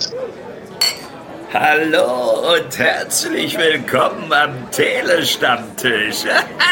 Hallo und herzlich willkommen am Telestammtisch.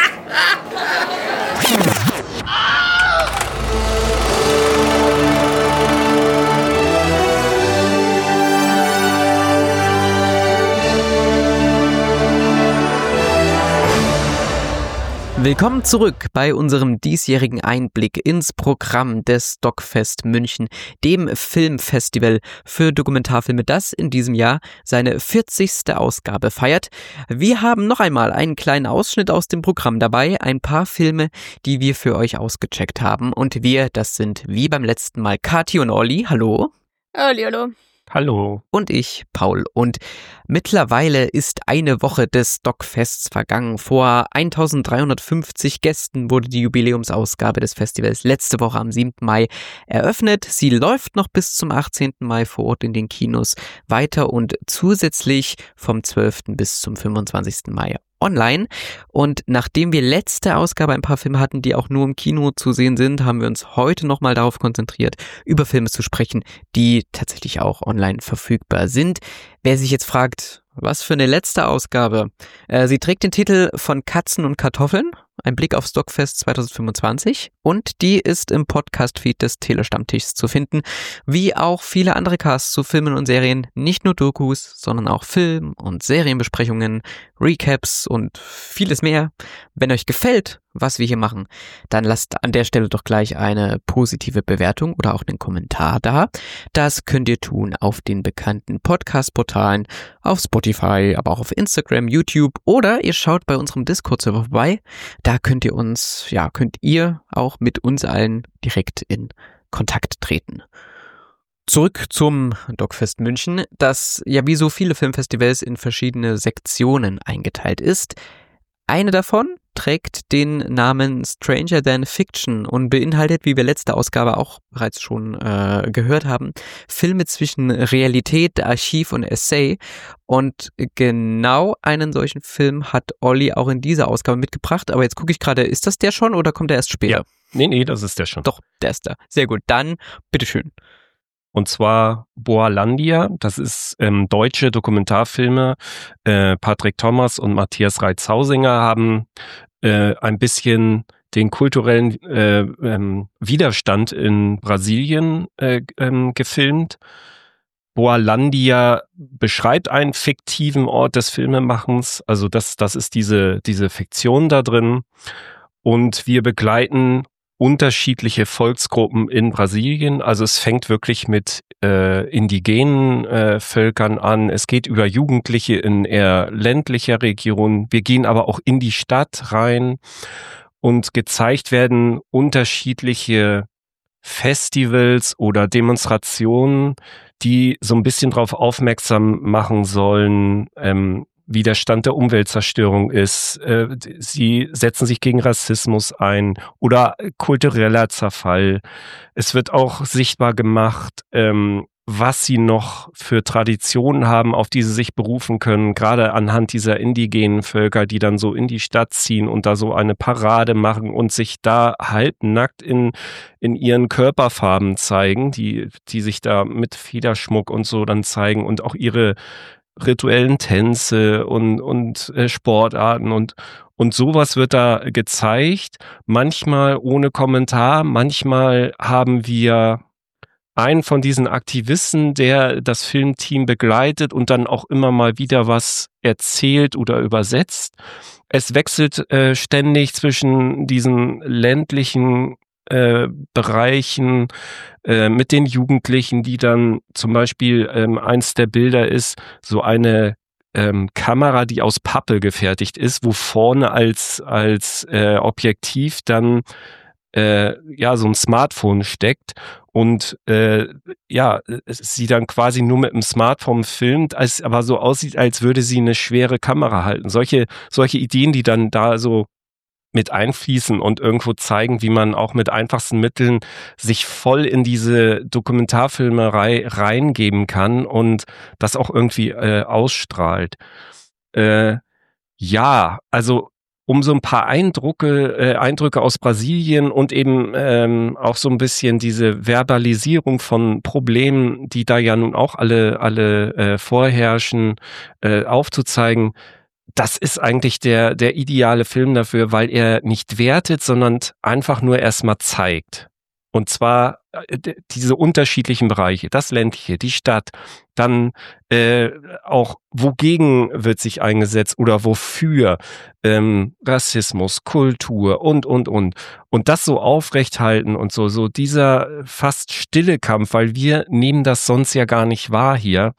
Willkommen zurück bei unserem diesjährigen Einblick ins Programm des Stockfest München, dem Filmfestival für Dokumentarfilme, das in diesem Jahr seine 40. Ausgabe feiert. Wir haben noch einmal einen kleinen Ausschnitt aus dem Programm dabei, ein paar Filme, die wir für euch ausgecheckt haben. Und wir, das sind wie beim letzten Mal Kathi und Olli. Hallo. Hallo. Hallo. Und ich, Paul. Und mittlerweile ist eine Woche des Stockfests vergangen. Vor 1350 Gästen wurde die Jubiläumsausgabe des Festivals letzte Woche am 7. Mai eröffnet. Sie läuft noch bis zum 18. Mai vor Ort in den Kinos weiter und zusätzlich vom 12. bis zum 25. Mai online. Und nachdem wir letzte Ausgabe ein paar Filme hatten, die auch nur im Kino zu sehen sind, haben wir uns heute nochmal darauf konzentriert, über Filme zu sprechen, die tatsächlich auch online verfügbar sind. Wer sich jetzt fragt, was für eine letzte Ausgabe? Sie trägt den Titel Von Katzen und Kartoffeln, ein Blick auf Stockfest 2025, und die ist im Podcast-Feed des Telestammtischs zu finden, wie auch viele andere Casts zu Filmen und Serien, nicht nur Dokus, sondern auch Film- und Serienbesprechungen, Recaps und vieles mehr. Wenn euch gefällt, was wir hier machen, dann lasst an der Stelle doch gleich eine positive Bewertung oder auch einen Kommentar da. Das könnt ihr tun auf den bekannten Podcast-Portalen, auf Spotify, aber auch auf Instagram, YouTube, oder ihr schaut bei unserem Discord-Server vorbei. Da könnt ihr auch mit uns allen direkt in Kontakt treten. Zurück zum Stockfest München, das ja wie so viele Filmfestivals in verschiedene Sektionen eingeteilt ist. Eine davon trägt den Namen Stranger Than Fiction und beinhaltet, wie wir letzte Ausgabe auch bereits schon gehört haben, Filme zwischen Realität, Archiv und Essay. Und genau einen solchen Film hat Olli auch in dieser Ausgabe mitgebracht. Aber jetzt gucke ich gerade, ist das der schon oder kommt der erst später? Ja. Nee, das ist der schon. Doch, der ist da. Sehr gut, dann bitteschön. Und zwar Boalandia, das ist deutsche Dokumentarfilme. Patrick Thomas und Matthias Reitz-Hausinger haben ein bisschen den kulturellen Widerstand in Brasilien gefilmt. Boalandia beschreibt einen fiktiven Ort des Filmemachens, also das ist diese Fiktion da drin. Und wir begleiten unterschiedliche Volksgruppen in Brasilien. Also es fängt wirklich mit indigenen Völkern an. Es geht über Jugendliche in eher ländlicher Region. Wir gehen aber auch in die Stadt rein und gezeigt werden unterschiedliche Festivals oder Demonstrationen, die so ein bisschen darauf aufmerksam machen sollen, wie der Stand der Umweltzerstörung ist. Sie setzen sich gegen Rassismus ein oder kultureller Zerfall. Es wird auch sichtbar gemacht, was sie noch für Traditionen haben, auf die sie sich berufen können, gerade anhand dieser indigenen Völker, die dann so in die Stadt ziehen und da so eine Parade machen und sich da halbnackt in ihren Körperfarben zeigen, die sich da mit Federschmuck und so dann zeigen und auch ihre rituellen Tänze und Sportarten und sowas wird da gezeigt, manchmal ohne Kommentar, manchmal haben wir einen von diesen Aktivisten, der das Filmteam begleitet und dann auch immer mal wieder was erzählt oder übersetzt. Es wechselt ständig zwischen diesen ländlichen Bereichen mit den Jugendlichen, die dann zum Beispiel eins der Bilder ist, so eine Kamera, die aus Pappe gefertigt ist, wo vorne als Objektiv dann so ein Smartphone steckt und sie dann quasi nur mit dem Smartphone filmt, als aber so aussieht, als würde sie eine schwere Kamera halten. Solche Ideen, die dann da so mit einfließen und irgendwo zeigen, wie man auch mit einfachsten Mitteln sich voll in diese Dokumentarfilmerei reingeben kann und das auch irgendwie ausstrahlt. Also um so ein paar Eindrücke aus Brasilien und eben auch so ein bisschen diese Verbalisierung von Problemen, die da ja nun auch alle vorherrschen, aufzuzeigen. Das ist eigentlich der ideale Film dafür, weil er nicht wertet, sondern einfach nur erstmal zeigt. Und zwar diese unterschiedlichen Bereiche, das ländliche, die Stadt, dann auch wogegen wird sich eingesetzt oder wofür, Rassismus, Kultur und. Und das so aufrechthalten und so dieser fast stille Kampf, weil wir nehmen das sonst ja gar nicht wahr hier,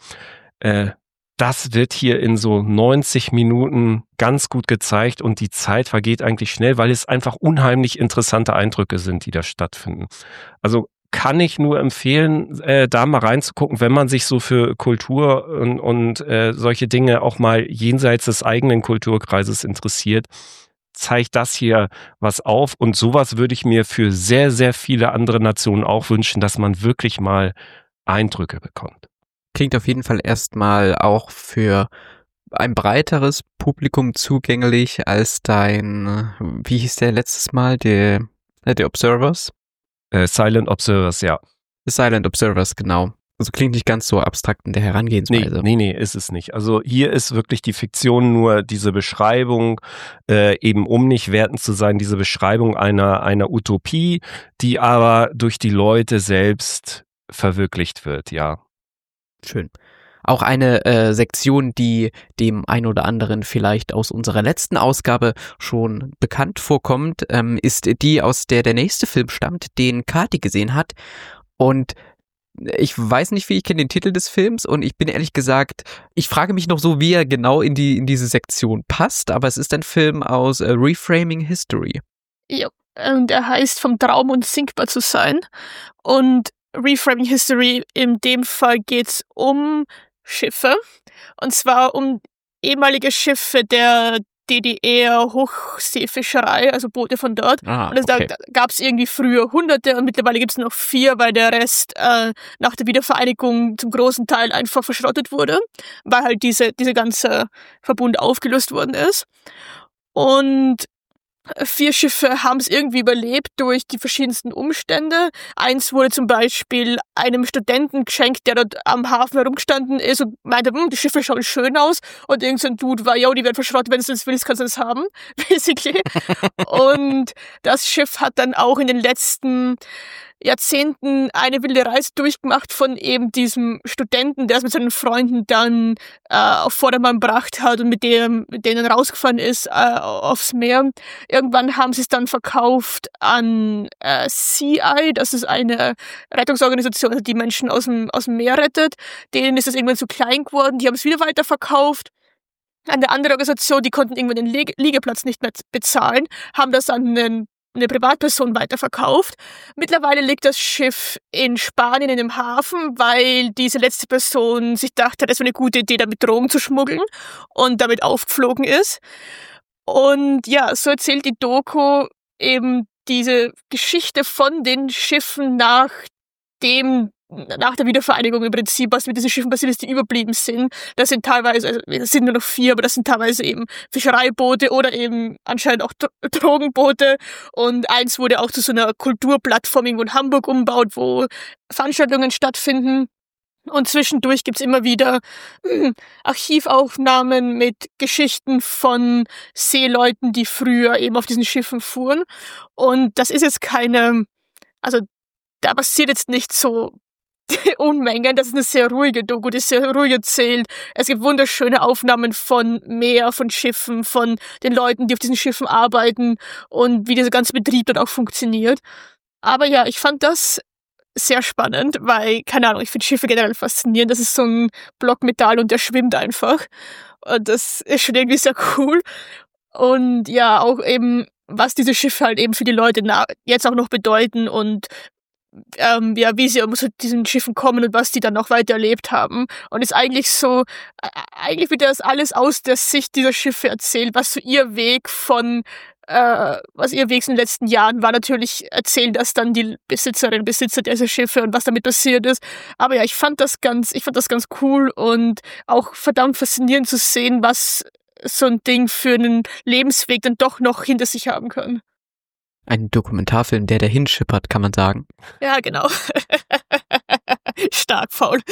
das wird hier in so 90 Minuten ganz gut gezeigt und die Zeit vergeht eigentlich schnell, weil es einfach unheimlich interessante Eindrücke sind, die da stattfinden. Also kann ich nur empfehlen, da mal reinzugucken, wenn man sich so für Kultur und solche Dinge auch mal jenseits des eigenen Kulturkreises interessiert, zeigt das hier was auf und sowas würde ich mir für sehr, sehr viele andere Nationen auch wünschen, dass man wirklich mal Eindrücke bekommt. Klingt auf jeden Fall erstmal auch für ein breiteres Publikum zugänglich als dein, wie hieß der letztes Mal, der Observers? Silent Observers, ja. Silent Observers, genau. Also klingt nicht ganz so abstrakt in der Herangehensweise. Nee, ist es nicht. Also hier ist wirklich die Fiktion nur diese Beschreibung, eben um nicht wertend zu sein, diese Beschreibung einer Utopie, die aber durch die Leute selbst verwirklicht wird, ja. Schön. Auch eine Sektion, die dem ein oder anderen vielleicht aus unserer letzten Ausgabe schon bekannt vorkommt, ist die, aus der nächste Film stammt, den Kati gesehen hat. Und ich weiß nicht, ich kenne den Titel des Films und ich bin ehrlich gesagt, ich frage mich noch so, wie er genau in diese Sektion passt, aber es ist ein Film aus Reframing History. Ja, und er heißt Vom Traum unsinkbar zu sein. Und Reframing History, in dem Fall geht's um Schiffe. Und zwar um ehemalige Schiffe der DDR-Hochseefischerei, also Boote von dort. Und okay. Da gab es irgendwie früher Hunderte und mittlerweile gibt es noch 4, weil der Rest nach der Wiedervereinigung zum großen Teil einfach verschrottet wurde, weil halt diese ganze Verbund aufgelöst worden ist. Und 4 Schiffe haben es irgendwie überlebt durch die verschiedensten Umstände. Eins wurde zum Beispiel einem Studenten geschenkt, der dort am Hafen herumgestanden ist und meinte, die Schiffe schauen schön aus. Und irgend so ein Dude war, die werden verschrottet, wenn du das willst, kannst du das haben, basically. Und das Schiff hat dann auch in den letzten Jahrzehnten eine wilde Reise durchgemacht von eben diesem Studenten, der es mit seinen Freunden dann auf Vordermann gebracht hat und mit denen rausgefahren ist aufs Meer. Irgendwann haben sie es dann verkauft an CI, das ist eine Rettungsorganisation, also die Menschen aus dem Meer rettet. Denen ist es irgendwann zu klein geworden, die haben es wieder weiterverkauft. Eine andere Organisation, die konnten irgendwann den Liegeplatz nicht mehr bezahlen, haben das an eine Privatperson weiterverkauft. Mittlerweile liegt das Schiff in Spanien in einem Hafen, weil diese letzte Person sich dachte, das wäre eine gute Idee, damit Drogen zu schmuggeln und damit aufgeflogen ist. Und ja, so erzählt die Doku eben diese Geschichte von den Schiffen nach der Wiedervereinigung im Prinzip, was mit diesen Schiffen passiert ist, die überblieben sind. Das sind teilweise, also es sind nur noch 4, aber das sind teilweise eben Fischereiboote oder eben anscheinend auch Drogenboote. Und eins wurde auch zu so einer Kulturplattform irgendwo in Hamburg umgebaut, wo Veranstaltungen stattfinden. Und zwischendurch gibt's immer wieder Archivaufnahmen mit Geschichten von Seeleuten, die früher eben auf diesen Schiffen fuhren. Und das ist jetzt da passiert jetzt nicht so Unmengen, das ist eine sehr ruhige Doku, die ist sehr ruhig erzählt. Es gibt wunderschöne Aufnahmen von Meer, von Schiffen, von den Leuten, die auf diesen Schiffen arbeiten und wie dieser ganze Betrieb dort auch funktioniert. Aber ja, ich fand das sehr spannend, weil, keine Ahnung, ich finde Schiffe generell faszinierend. Das ist so ein Block Metall und der schwimmt einfach. Und das ist schon irgendwie sehr cool. Und ja, auch eben, was diese Schiffe halt eben für die Leute jetzt auch noch bedeuten und wie sie zu diesen Schiffen kommen und was die dann noch weiter erlebt haben. Und ist eigentlich so, eigentlich wird das alles aus der Sicht dieser Schiffe erzählt, was so ihr Weg in den letzten Jahren war. Natürlich erzählen das dann die Besitzerinnen und Besitzer dieser Schiffe und was damit passiert ist. Aber ja, ich fand das ganz cool und auch verdammt faszinierend zu sehen, was so ein Ding für einen Lebensweg dann doch noch hinter sich haben kann. Ein Dokumentarfilm, der hinschippert, kann man sagen. Ja, genau. Stark, Paul.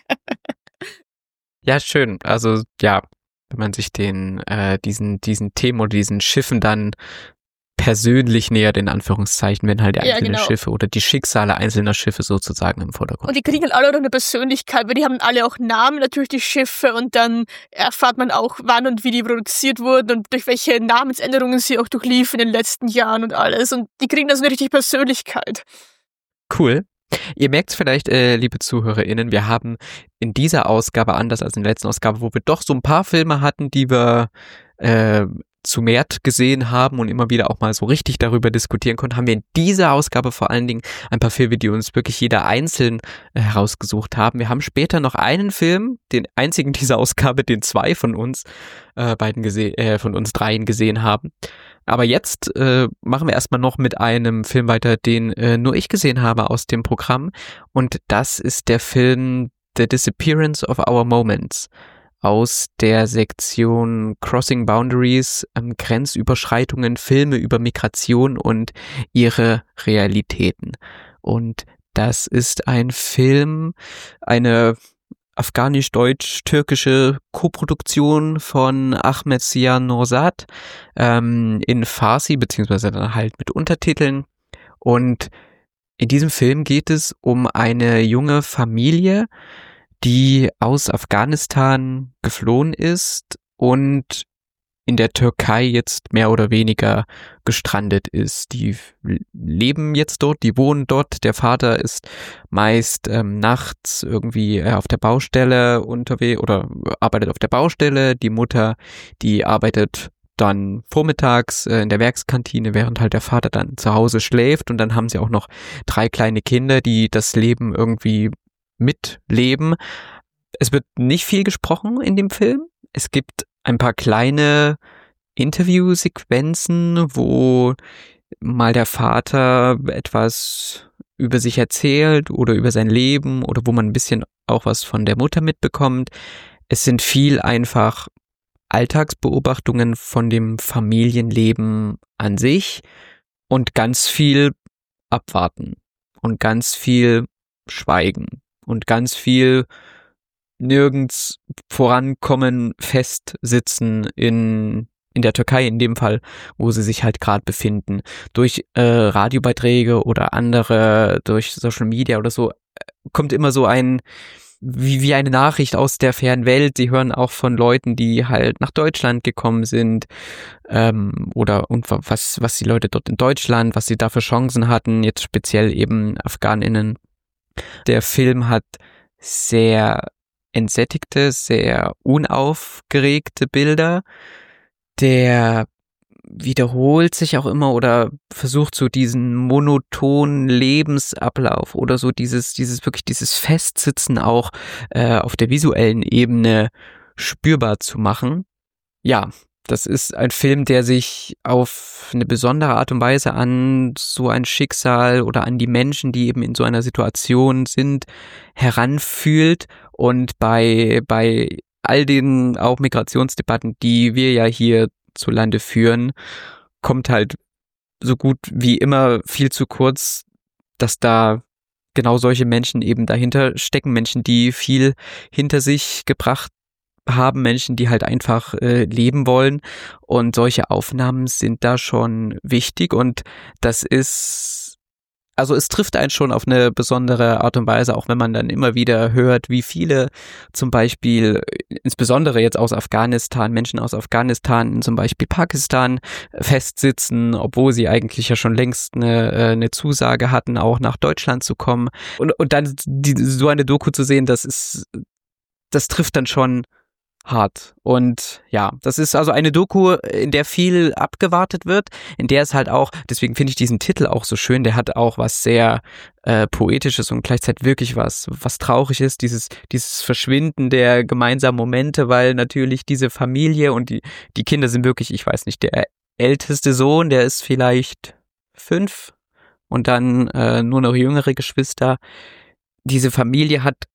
Ja, schön. Also ja, wenn man sich diesen Themen oder diesen Schiffen dann persönlich nähert, in Anführungszeichen, wenn halt einzelne Schiffe oder die Schicksale einzelner Schiffe sozusagen im Vordergrund. Und die kriegen halt alle auch eine Persönlichkeit, weil die haben alle auch Namen, natürlich die Schiffe, und dann erfahrt man auch, wann und wie die produziert wurden und durch welche Namensänderungen sie auch durchliefen in den letzten Jahren und alles. Und die kriegen da so eine richtige Persönlichkeit. Cool. Ihr merkt es vielleicht, liebe ZuhörerInnen, wir haben in dieser Ausgabe, anders als in der letzten Ausgabe, wo wir doch so ein paar Filme hatten, die wir zu mehr gesehen haben und immer wieder auch mal so richtig darüber diskutieren konnten, haben wir in dieser Ausgabe vor allen Dingen ein paar Filme, die uns wirklich jeder einzeln herausgesucht haben. Wir haben später noch einen Film, den einzigen dieser Ausgabe, den 2 von uns von uns dreien gesehen haben. Aber jetzt machen wir erstmal noch mit einem Film weiter, den nur ich gesehen habe aus dem Programm. Und das ist der Film The Disappearance of Our Moments aus der Sektion Crossing Boundaries, Grenzüberschreitungen, Filme über Migration und ihre Realitäten. Und das ist ein Film, eine afghanisch-deutsch-türkische Koproduktion von Ahmet Ziya Nourzad in Farsi, beziehungsweise dann halt mit Untertiteln. Und in diesem Film geht es um eine junge Familie, die aus Afghanistan geflohen ist und in der Türkei jetzt mehr oder weniger gestrandet ist. Die leben jetzt dort, die wohnen dort. Der Vater ist meist nachts irgendwie auf der Baustelle unterwegs oder arbeitet auf der Baustelle. Die Mutter, die arbeitet dann vormittags in der Werkskantine, während halt der Vater dann zu Hause schläft. Und dann haben sie auch noch 3 kleine Kinder, die das Leben irgendwie mitleben. Es wird nicht viel gesprochen in dem Film. Es gibt ein paar kleine Interviewsequenzen, wo mal der Vater etwas über sich erzählt oder über sein Leben oder wo man ein bisschen auch was von der Mutter mitbekommt. Es sind viel einfach Alltagsbeobachtungen von dem Familienleben an sich und ganz viel Abwarten und ganz viel Schweigen und ganz viel nirgends vorankommen, festsitzen in der Türkei in dem Fall, wo sie sich halt gerade befinden. Durch Radiobeiträge oder andere, durch Social Media oder so, kommt immer so wie eine Nachricht aus der fernen Welt. Sie hören auch von Leuten, die halt nach Deutschland gekommen sind, was die Leute dort in Deutschland, was sie da für Chancen hatten, jetzt speziell eben AfghanInnen. Der Film hat sehr entsättigte, sehr unaufgeregte Bilder. Der wiederholt sich auch immer oder versucht so diesen monotonen Lebensablauf oder so dieses Festsitzen auch auf der visuellen Ebene spürbar zu machen. Ja, das ist ein Film, der sich auf eine besondere Art und Weise an so ein Schicksal oder an die Menschen, die eben in so einer Situation sind, heranfühlt. Und bei all den auch Migrationsdebatten, die wir ja hierzulande führen, kommt halt so gut wie immer viel zu kurz, dass da genau solche Menschen eben dahinter stecken. Menschen, die viel hinter sich gebracht haben, Menschen, die halt einfach leben wollen, und solche Aufnahmen sind da schon wichtig, und das ist, also es trifft einen schon auf eine besondere Art und Weise, auch wenn man dann immer wieder hört, wie viele zum Beispiel, insbesondere jetzt aus Afghanistan, Menschen aus Afghanistan in zum Beispiel Pakistan festsitzen, obwohl sie eigentlich ja schon längst eine Zusage hatten, auch nach Deutschland zu kommen, und dann so eine Doku zu sehen, das trifft dann schon hart. Und ja, das ist also eine Doku, in der viel abgewartet wird, in der es halt auch, deswegen finde ich diesen Titel auch so schön, der hat auch was sehr Poetisches und gleichzeitig wirklich was Trauriges, dieses Verschwinden der gemeinsamen Momente, weil natürlich diese Familie und die Kinder sind wirklich, ich weiß nicht, der älteste Sohn, der ist vielleicht 5 und dann nur noch jüngere Geschwister. Diese Familie hat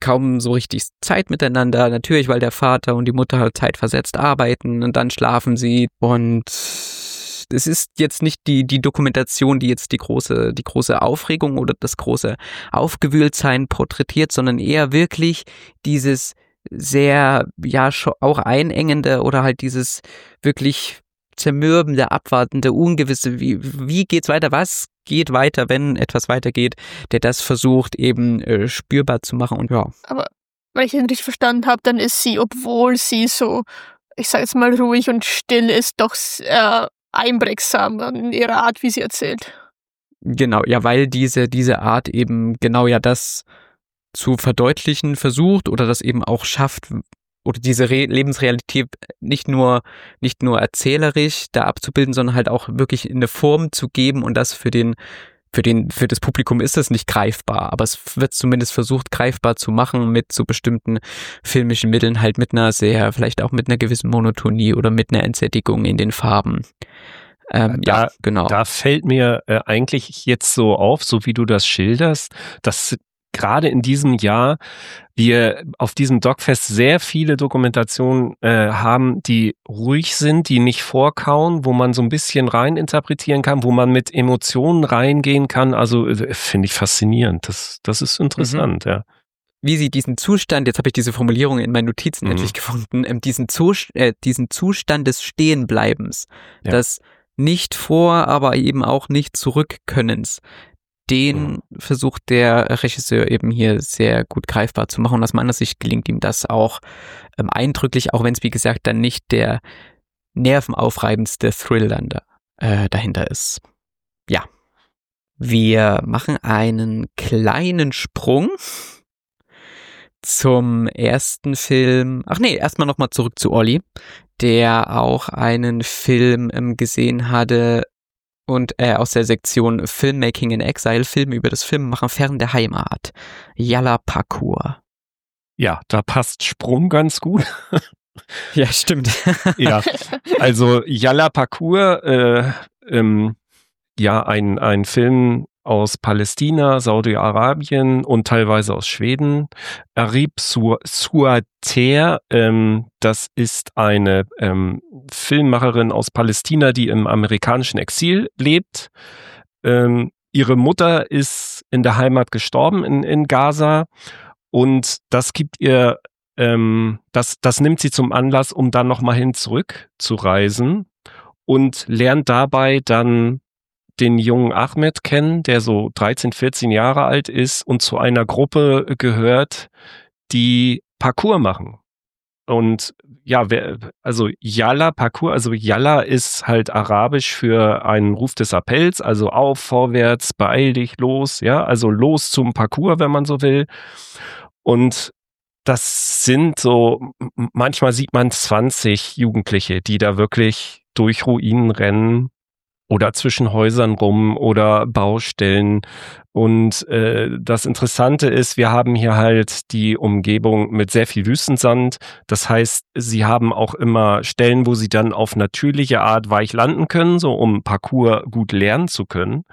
kaum so richtig Zeit miteinander. Natürlich, weil der Vater und die Mutter halt zeitversetzt arbeiten und dann schlafen sie. Und es ist jetzt nicht die Dokumentation, die jetzt die große Aufregung oder das große Aufgewühltsein porträtiert, sondern eher wirklich dieses sehr, ja, auch einengende oder halt dieses wirklich zermürbende, abwartende, ungewisse, wie geht's weiter, was geht weiter, wenn etwas weitergeht, der das versucht eben spürbar zu machen und ja. Aber wenn ich ihn richtig verstanden habe, dann ist sie, obwohl sie so, ich sage jetzt mal ruhig und still ist, doch sehr einprägsam in ihrer Art, wie sie erzählt. Genau, ja, weil diese Art eben genau ja das zu verdeutlichen versucht oder das eben auch schafft oder diese Lebensrealität nicht nur erzählerisch da abzubilden, sondern halt auch wirklich in eine Form zu geben und das für das Publikum ist das nicht greifbar, aber es wird zumindest versucht greifbar zu machen mit so bestimmten filmischen Mitteln, halt mit einer vielleicht auch mit einer gewissen Monotonie oder mit einer Entsättigung in den Farben. Ja, genau. Da fällt mir eigentlich jetzt so auf, so wie du das schilderst, dass gerade in diesem Jahr wir auf diesem Dogfest sehr viele Dokumentationen haben, die ruhig sind, die nicht vorkauen, wo man so ein bisschen rein interpretieren kann, wo man mit Emotionen reingehen kann. Also finde ich faszinierend. Das ist interessant, ja. Wie sie diesen Zustand, jetzt habe ich diese Formulierung in meinen Notizen endlich gefunden, diesen Zustand des Stehenbleibens, das nicht vor, aber eben auch nicht zurückkönnens, den versucht der Regisseur eben hier sehr gut greifbar zu machen. Und aus meiner Sicht gelingt ihm das auch eindrücklich, auch wenn es, wie gesagt, dann nicht der nervenaufreibendste Thrill dann dahinter ist. Ja, wir machen einen kleinen Sprung zum ersten Film. Ach nee, erstmal nochmal zurück zu Olli, der auch einen Film gesehen hatte, und aus der Sektion Filmmaking in Exile, Filme über das Filmemachen fern der Heimat. Yalla Parkour. Ja, da passt Sprung ganz gut. Ja, stimmt. Ja, also Yalla Parkour, ja, ein Film aus Palästina, Saudi-Arabien und teilweise aus Schweden. Arib Suater, das ist eine Filmmacherin aus Palästina, die im amerikanischen Exil lebt. Ihre Mutter ist in der Heimat gestorben in Gaza und das gibt ihr, das nimmt sie zum Anlass, um dann nochmal zurückzureisen und lernt dabei dann den jungen Ahmed kennen, der so 13, 14 Jahre alt ist und zu einer Gruppe gehört, die Parkour machen. Und ja, also Yalla Parkour, also Yalla ist halt arabisch für einen Ruf des Appells, also auf, vorwärts, beeil dich, los, ja, also los zum Parkour, wenn man so will. Und das sind so, manchmal sieht man 20 Jugendliche, die da wirklich durch Ruinen rennen oder zwischen Häusern rum oder Baustellen. Und das Interessante ist, wir haben hier halt die Umgebung mit sehr viel Wüstensand. Das heißt, sie haben auch immer Stellen, wo sie dann auf natürliche Art weich landen können, so um Parkour gut lernen zu können.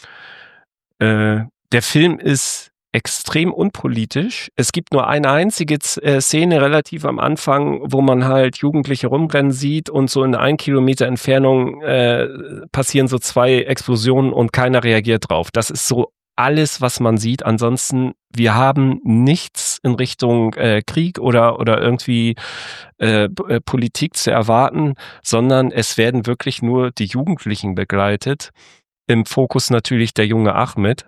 Der Film ist extrem unpolitisch. Es gibt nur eine einzige Szene relativ am Anfang, wo man halt Jugendliche rumrennen sieht und so in 1 Kilometer Entfernung passieren so 2 Explosionen und keiner reagiert drauf. Das ist so alles, was man sieht. Ansonsten, wir haben nichts in Richtung Krieg oder irgendwie Politik zu erwarten, sondern es werden wirklich nur die Jugendlichen begleitet. Im Fokus natürlich der junge Ahmed.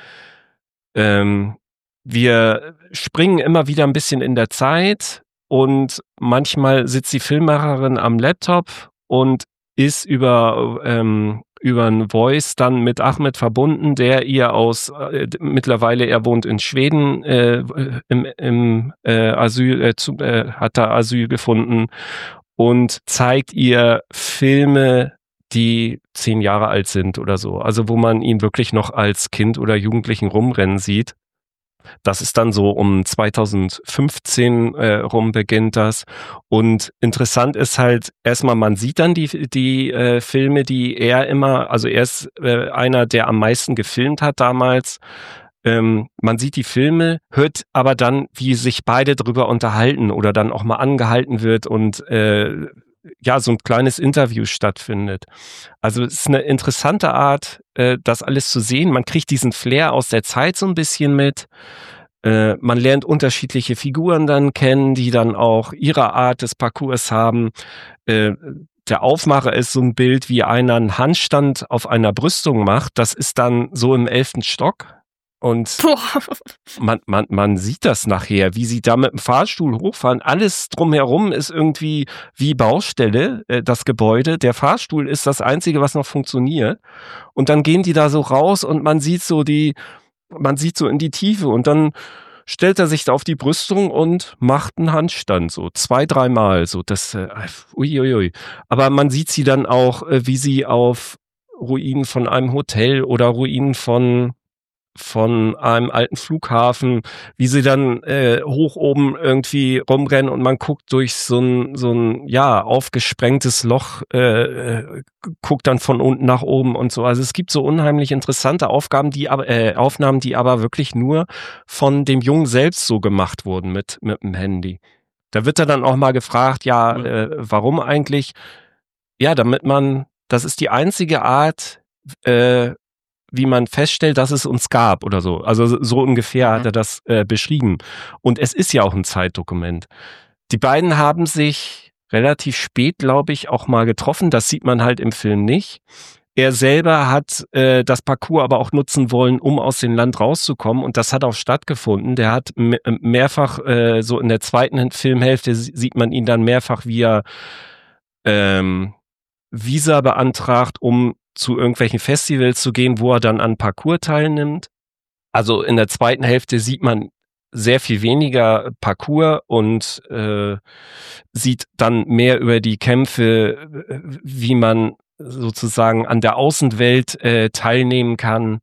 Wir springen immer wieder ein bisschen in der Zeit und manchmal sitzt die Filmemacherin am Laptop und ist über ein Voice dann mit Ahmed verbunden, der ihr mittlerweile er wohnt in Schweden, im Asyl, hat da Asyl gefunden und zeigt ihr Filme, die 10 Jahre alt sind oder so. Also wo man ihn wirklich noch als Kind oder Jugendlichen rumrennen sieht. Das ist dann so um 2015 rum beginnt das. Und interessant ist halt erstmal, man sieht dann die Filme, die er ist einer, der am meisten gefilmt hat damals. Man sieht die Filme, hört aber dann, wie sich beide drüber unterhalten oder dann auch mal angehalten wird und so ein kleines Interview stattfindet. Also es ist eine interessante Art, das alles zu sehen. Man kriegt diesen Flair aus der Zeit so ein bisschen mit. Man lernt unterschiedliche Figuren dann kennen, die dann auch ihre Art des Parcours haben. Der Aufmacher ist so ein Bild, wie einer einen Handstand auf einer Brüstung macht. Das ist dann so im 11. Stock. Und man sieht das nachher, wie sie da mit dem Fahrstuhl hochfahren. Alles drumherum ist irgendwie wie Baustelle, das Gebäude. Der Fahrstuhl ist das Einzige, was noch funktioniert. Und dann gehen die da so raus und man sieht so in die Tiefe und dann stellt er sich da auf die Brüstung und macht einen Handstand, so 2-3 Mal, so das, uiuiui. Aber man sieht sie dann auch, wie sie auf Ruinen von einem Hotel oder Ruinen von einem alten Flughafen, wie sie dann hoch oben irgendwie rumrennen und man guckt durch so ein aufgesprengtes Loch, guckt dann von unten nach oben und so. Also es gibt so unheimlich interessante Aufnahmen, die aber wirklich nur von dem Jungen selbst so gemacht wurden mit dem Handy. Da wird er dann auch mal gefragt, warum eigentlich? Ja, das ist die einzige Art, wie man feststellt, dass es uns gab oder so. Also so ungefähr hat er das beschrieben. Und es ist ja auch ein Zeitdokument. Die beiden haben sich relativ spät, glaube ich, auch mal getroffen. Das sieht man halt im Film nicht. Er selber hat das Parcours aber auch nutzen wollen, um aus dem Land rauszukommen. Und das hat auch stattgefunden. Der hat mehrfach, so in der zweiten Filmhälfte sieht man ihn dann mehrfach, wie er Visa beantragt, um zu irgendwelchen Festivals zu gehen, wo er dann an Parcours teilnimmt. Also in der zweiten Hälfte sieht man sehr viel weniger Parcours und sieht dann mehr über die Kämpfe, wie man sozusagen an der Außenwelt teilnehmen kann.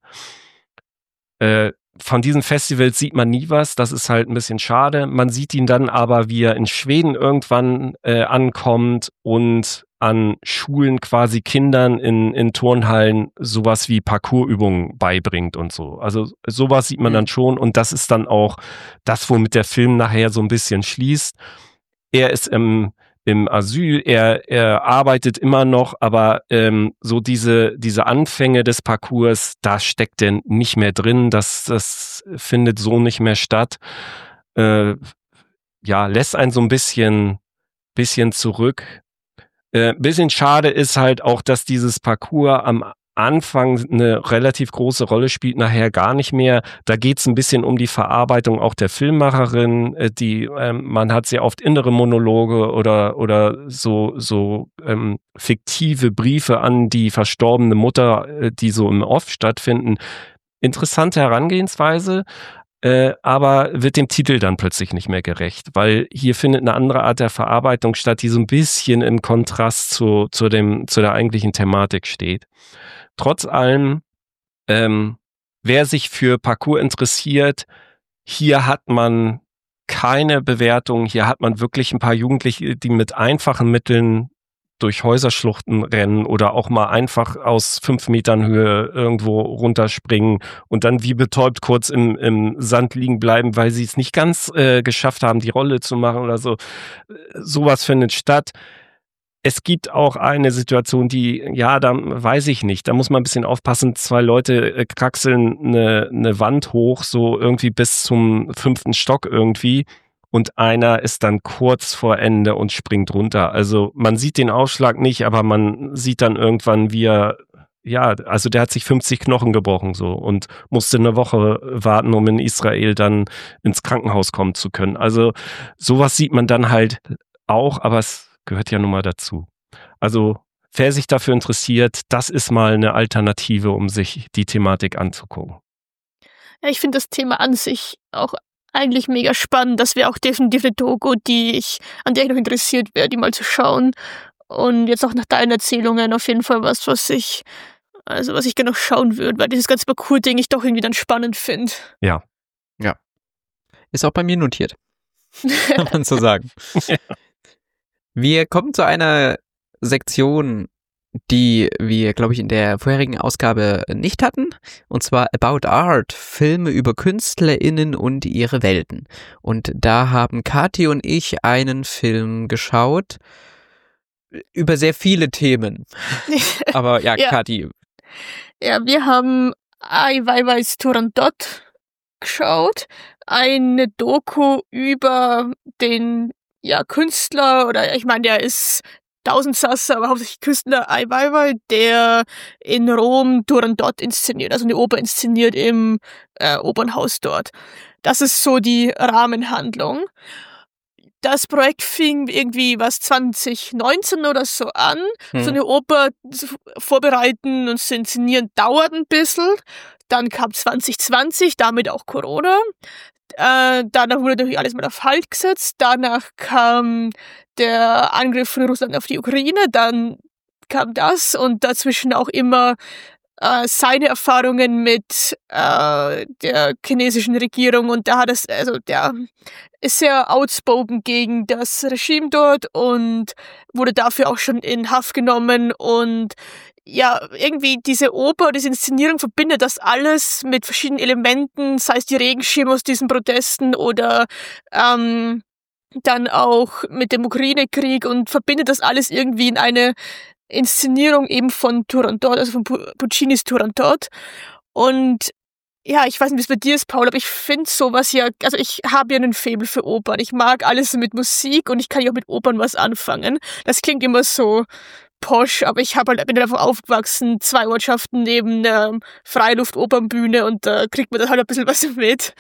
Von diesen Festivals sieht man nie was, das ist halt ein bisschen schade. Man sieht ihn dann aber, wie er in Schweden irgendwann ankommt und an Schulen quasi Kindern in Turnhallen sowas wie Parcoursübungen beibringt und so. Also sowas sieht man dann schon und das ist dann auch das, womit der Film nachher so ein bisschen schließt. Er ist im Asyl, er arbeitet immer noch, aber so diese Anfänge des Parcours, da steckt er nicht mehr drin, das findet so nicht mehr statt. Lässt einen so ein bisschen zurück. Bisschen schade ist halt auch, dass dieses Parcours am Anfang eine relativ große Rolle spielt, nachher gar nicht mehr. Da geht's ein bisschen um die Verarbeitung auch der Filmmacherin, man hat sehr oft innere Monologe oder so fiktive Briefe an die verstorbene Mutter, die so im Off stattfinden. Interessante Herangehensweise, aber wird dem Titel dann plötzlich nicht mehr gerecht, weil hier findet eine andere Art der Verarbeitung statt, die so ein bisschen im Kontrast zu der eigentlichen Thematik steht. Trotz allem, wer sich für Parcours interessiert, hier hat man keine Bewertung, hier hat man wirklich ein paar Jugendliche, die mit einfachen Mitteln durch Häuserschluchten rennen oder auch mal einfach aus 5 Metern Höhe irgendwo runterspringen und dann wie betäubt kurz im Sand liegen bleiben, weil sie es nicht ganz geschafft haben, die Rolle zu machen oder so. Sowas findet statt. Es gibt auch eine Situation, da weiß ich nicht, da muss man ein bisschen aufpassen. 2 Leute kraxeln eine Wand hoch, so irgendwie bis zum 5. Stock irgendwie. Und einer ist dann kurz vor Ende und springt runter. Also man sieht den Aufschlag nicht, aber man sieht dann irgendwann, wie er, also der hat sich 50 Knochen gebrochen so und musste eine Woche warten, um in Israel dann ins Krankenhaus kommen zu können. Also sowas sieht man dann halt auch, aber es gehört ja nun mal dazu. Also wer sich dafür interessiert, das ist mal eine Alternative, um sich die Thematik anzugucken. Ja, ich finde das Thema an sich auch eigentlich mega spannend. Das wäre auch definitiv eine Doku, an der ich noch interessiert wäre, die mal zu schauen. Und jetzt auch nach deinen Erzählungen auf jeden Fall was ich gerne noch schauen würde, weil dieses ganze Parcours-Ding ich doch irgendwie dann spannend finde. Ja. Ja. Ist auch bei mir notiert. Kann man so sagen. Wir kommen zu einer Sektion, die wir, glaube ich, in der vorherigen Ausgabe nicht hatten. Und zwar About Art, Filme über KünstlerInnen und ihre Welten. Und da haben Kathi und ich einen Film geschaut über sehr viele Themen. Aber ja, Kathi. Ja, wir haben Ai Weiwei's Turandot geschaut. Eine Doku über den Künstler, oder ich meine, der ist Tausendsasser, aber hauptsächlich Künstler Ai Weiwei, der in Rom Turandot inszeniert, also eine Oper inszeniert im Opernhaus dort. Das ist so die Rahmenhandlung. Das Projekt fing irgendwie 2019 oder so an. So eine Oper vorbereiten und zu inszenieren dauert ein bisschen. Dann kam 2020, damit auch Corona. Danach wurde natürlich alles mal auf Halt gesetzt. Danach kam der Angriff von Russland auf die Ukraine. Dann kam das und dazwischen auch immer seine Erfahrungen mit der chinesischen Regierung, und der ist sehr outspoken gegen das Regime dort und wurde dafür auch schon in Haft genommen. Und ja, irgendwie diese Oper, diese Inszenierung verbindet das alles mit verschiedenen Elementen, sei es die Regenschirme aus diesen Protesten oder dann auch mit dem Ukraine-Krieg, und verbindet das alles irgendwie in eine Inszenierung eben von Turandot, also von Puccinis Turandot. Und ja, ich weiß nicht, wie es bei dir ist, Paul, aber ich finde sowas also ich habe ja einen Faible für Opern. Ich mag alles mit Musik und ich kann ja auch mit Opern was anfangen. Das klingt immer so posch, aber bin einfach aufgewachsen, 2 Ortschaften neben einer Freiluft-Opernbühne, und da kriegt man dann halt ein bisschen was mit.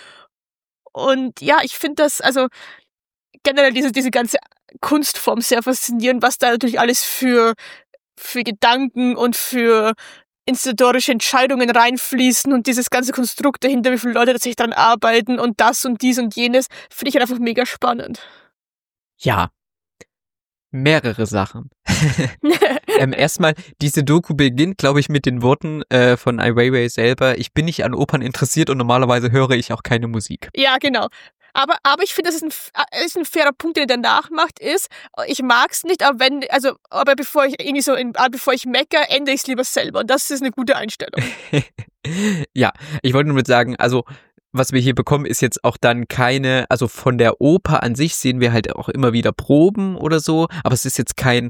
Und ja, ich finde das, also generell diese ganze Kunstform sehr faszinierend, was da natürlich alles für Gedanken und für inszenatorische Entscheidungen reinfließen und dieses ganze Konstrukt dahinter, wie viele Leute tatsächlich dran arbeiten und das und dies und jenes, finde ich halt einfach mega spannend. Ja, mehrere Sachen. Erstmal, diese Doku beginnt, glaube ich, mit den Worten von Ai Weiwei selber: Ich bin nicht an Opern interessiert und normalerweise höre ich auch keine Musik. Ja, genau. Aber ich finde, das ist ein fairer Punkt, den er danach macht, ist, ich mag's nicht, aber bevor ich meckere, ändere ich's lieber selber. Und das ist eine gute Einstellung. Ja, ich wollte nur mit sagen, also was wir hier bekommen, ist jetzt auch dann keine, also von der Oper an sich sehen wir halt auch immer wieder Proben oder so, aber es ist jetzt kein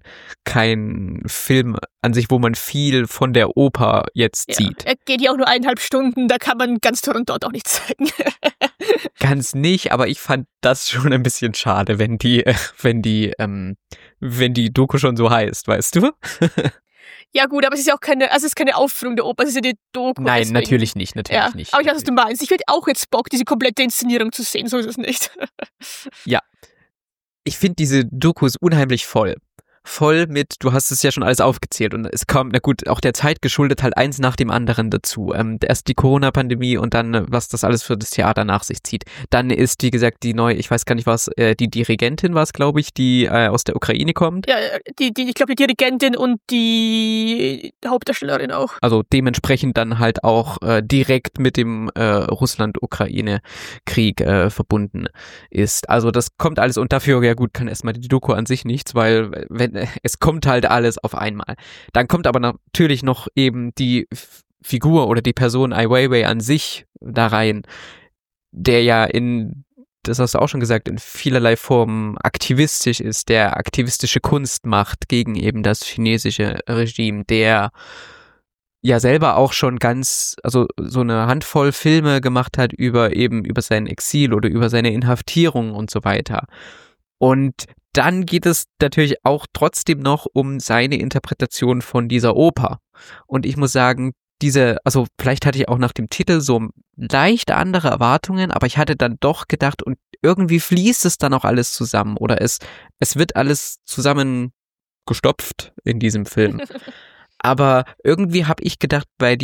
Film an sich, wo man viel von der Oper jetzt sieht. Er geht ja auch nur 1,5 Stunden, da kann man ganz Turandot auch nicht zeigen. Ganz nicht, aber ich fand das schon ein bisschen schade, wenn die Doku schon so heißt, weißt du? Ja gut, aber es ist ja auch es ist keine Aufführung der Oper, es ist ja die Doku. Nein, deswegen. natürlich nicht. Aber ich weiß, was du meinst. Ich hätte auch jetzt Bock, diese komplette Inszenierung zu sehen, so ist es nicht. Ja, ich finde diese Doku ist unheimlich voll. Voll mit, du hast es ja schon alles aufgezählt, und es kommt, na gut, auch der Zeit geschuldet, halt eins nach dem anderen dazu. Erst die Corona-Pandemie und dann, was das alles für das Theater nach sich zieht. Dann ist, wie gesagt, die neue, ich weiß gar nicht was, die Dirigentin war es, glaube ich, die aus der Ukraine kommt. Ja, ich glaube, die Dirigentin und die Hauptdarstellerin auch. Also dementsprechend dann halt auch direkt mit dem Russland-Ukraine-Krieg verbunden ist. Also das kommt alles, und dafür, ja gut, kann erstmal die Doku an sich nichts, weil es kommt halt alles auf einmal. Dann kommt aber natürlich noch eben die Figur oder die Person Ai Weiwei an sich da rein, der ja das hast du auch schon gesagt, in vielerlei Formen aktivistisch ist, der aktivistische Kunst macht gegen eben das chinesische Regime, der ja selber auch schon so eine Handvoll Filme gemacht hat über sein Exil oder über seine Inhaftierung und so weiter. Und dann geht es natürlich auch trotzdem noch um seine Interpretation von dieser Oper. Und ich muss sagen, also vielleicht hatte ich auch nach dem Titel so leicht andere Erwartungen, aber ich hatte dann doch gedacht, und irgendwie fließt es dann auch alles zusammen, oder es wird alles zusammen gestopft in diesem Film. Aber irgendwie habe ich gedacht, weil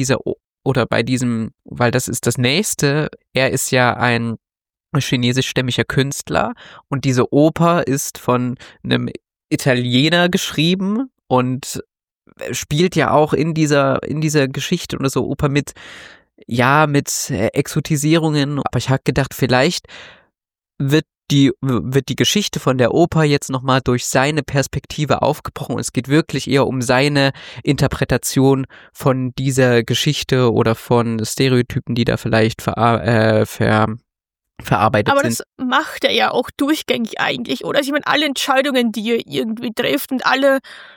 das ist das Nächste, er ist ja ein chinesischstämmiger Künstler, und diese Oper ist von einem Italiener geschrieben und spielt ja auch in dieser Geschichte oder so Oper mit Exotisierungen. Aber ich habe gedacht, vielleicht wird wird die Geschichte von der Oper jetzt nochmal durch seine Perspektive aufgebrochen und es geht wirklich eher um seine Interpretation von dieser Geschichte oder von Stereotypen, die da vielleicht verarbeitet Aber sind. das macht er ja auch durchgängig eigentlich, oder? Also ich meine, alle Entscheidungen, die er irgendwie trifft und alle,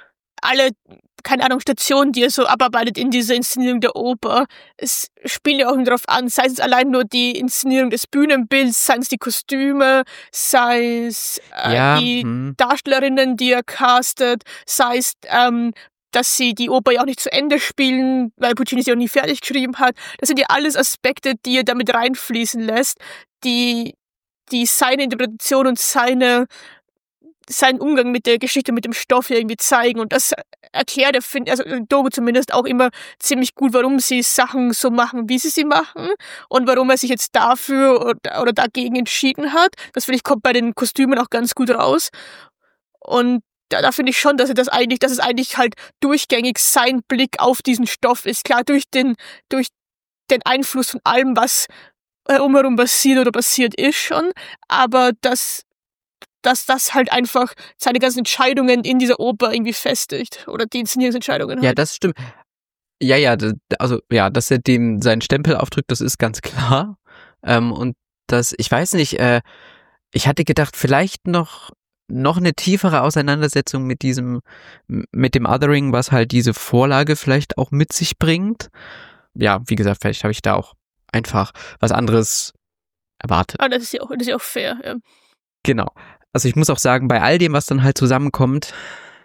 keine Ahnung, Stationen, die er so abarbeitet in dieser Inszenierung der Oper, es spielt ja auch darauf an, sei es allein nur die Inszenierung des Bühnenbilds, seien es die Kostüme, sei es die Darstellerinnen, die er castet, sei es, dass sie die Oper ja auch nicht zu Ende spielen, weil Puccini sie auch nie fertig geschrieben hat. Das sind ja alles Aspekte, die er damit reinfließen lässt, die seine Interpretation und seinen Umgang mit der Geschichte, mit dem Stoff irgendwie zeigen. Und das erklärt er, also Dogo zumindest, auch immer ziemlich gut, warum sie Sachen so machen, wie sie machen und warum er sich jetzt dafür oder dagegen entschieden hat. Das, finde ich, kommt bei den Kostümen auch ganz gut raus. Und da finde ich schon, dass es eigentlich halt durchgängig sein Blick auf diesen Stoff ist. Klar, durch den Einfluss von allem, was umherum passiert oder passiert ist schon, aber dass das halt einfach seine ganzen Entscheidungen in dieser Oper irgendwie festigt oder die Inszenierungsentscheidungen halt. Ja, das stimmt. Ja, dass er dem seinen Stempel aufdrückt, das ist ganz klar. Und das, ich weiß nicht, ich hatte gedacht, vielleicht noch eine tiefere Auseinandersetzung mit dem Othering, was halt diese Vorlage vielleicht auch mit sich bringt. Ja, wie gesagt, vielleicht habe ich da auch einfach was anderes erwartet. Aber das ist ja auch fair, ja. Genau. Also ich muss auch sagen, bei all dem, was dann halt zusammenkommt,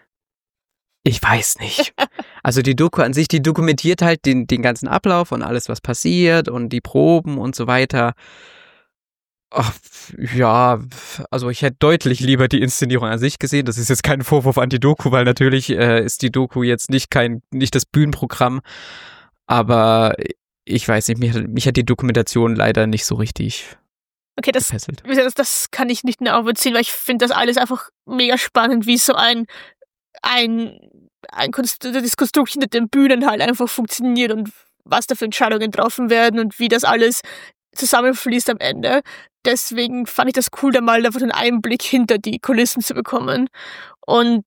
ich weiß nicht. Also die Doku an sich, die dokumentiert halt den ganzen Ablauf und alles, was passiert und die Proben und so weiter. Ach, ja, also ich hätte deutlich lieber die Inszenierung an sich gesehen. Das ist jetzt kein Vorwurf an die Doku, weil natürlich ist die Doku jetzt nicht das Bühnenprogramm. Aber ich weiß nicht, mich hat die Dokumentation leider nicht so richtig gefesselt. Das kann ich nicht nachvollziehen, weil ich finde das alles einfach mega spannend, wie so das Konstrukt hinter den Bühnen halt einfach funktioniert und was da für Entscheidungen getroffen werden und wie das alles zusammenfließt am Ende. Deswegen fand ich das cool, da mal einfach einen Einblick hinter die Kulissen zu bekommen. Und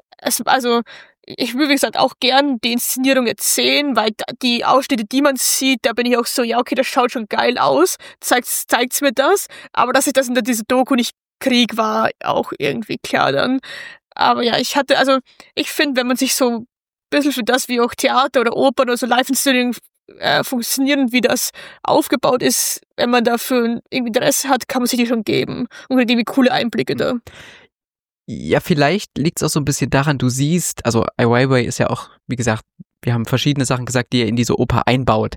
ich würde, wie gesagt, auch gern die Inszenierung jetzt sehen, weil die Ausschnitte, die man sieht, da bin ich auch so, ja, okay, das schaut schon geil aus, zeigt's mir das, aber dass ich das in dieser Doku nicht krieg, war auch irgendwie klar dann. Aber ja, ich finde, wenn man sich so ein bisschen für das, wie auch Theater oder Opern oder so Live-Inszenierungen funktionieren, wie das aufgebaut ist, wenn man dafür irgendwie Interesse hat, kann man sich die schon geben und kriegt irgendwie coole Einblicke da. Ja, vielleicht liegt es auch so ein bisschen daran, du siehst, also Ai Weiwei ist ja auch, wie gesagt, wir haben verschiedene Sachen gesagt, die er in diese Oper einbaut.